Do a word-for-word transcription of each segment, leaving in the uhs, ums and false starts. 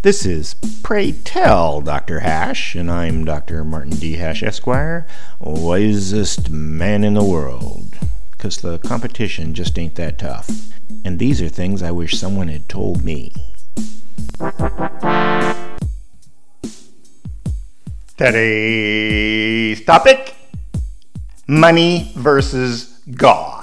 This is Pray Tell, Doctor Hash, and I'm Doctor Martin D. Hash, Esquire, wisest man in the world, because the competition just ain't that tough. And these are things I wish someone had told me. Today's topic, money versus God.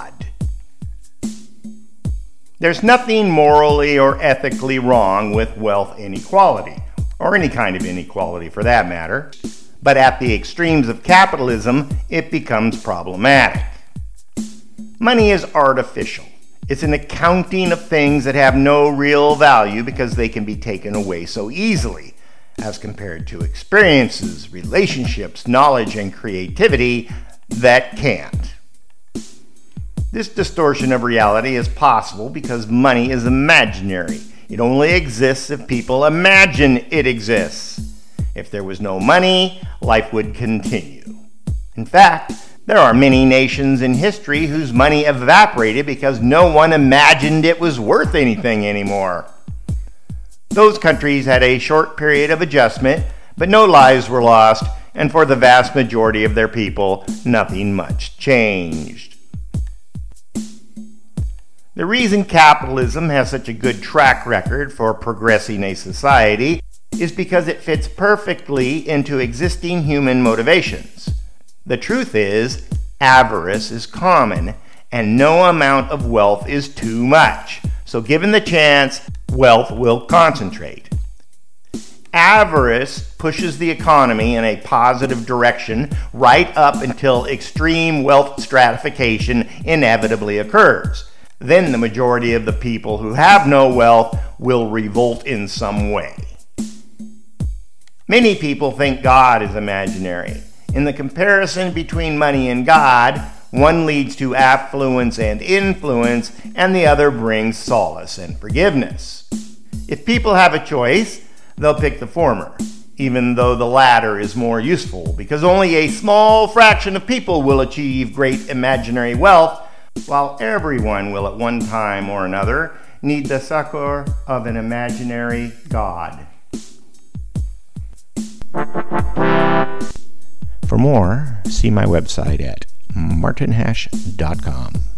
There's nothing morally or ethically wrong with wealth inequality, or any kind of inequality for that matter, but at the extremes of capitalism, it becomes problematic. Money is artificial. It's an accounting of things that have no real value because they can be taken away so easily, as compared to experiences, relationships, knowledge, and creativity that can't. This distortion of reality is possible because money is imaginary. It only exists if people imagine it exists. If there was no money, life would continue. In fact, there are many nations in history whose money evaporated because no one imagined it was worth anything anymore. Those countries had a short period of adjustment, but no lives were lost, and for the vast majority of their people, nothing much changed. The reason capitalism has such a good track record for progressing a society is because it fits perfectly into existing human motivations. The truth is, avarice is common, and no amount of wealth is too much. So given the chance, wealth will concentrate. Avarice pushes the economy in a positive direction right up until extreme wealth stratification inevitably occurs. Then the majority of the people who have no wealth will revolt in some way. Many people think God is imaginary. In the comparison between money and God, one leads to affluence and influence, and the other brings solace and forgiveness. If people have a choice, they'll pick the former, even though the latter is more useful, because only a small fraction of people will achieve great imaginary wealth, while everyone will at one time or another need the succor of an imaginary God. For more, see my website at martin hash dot com.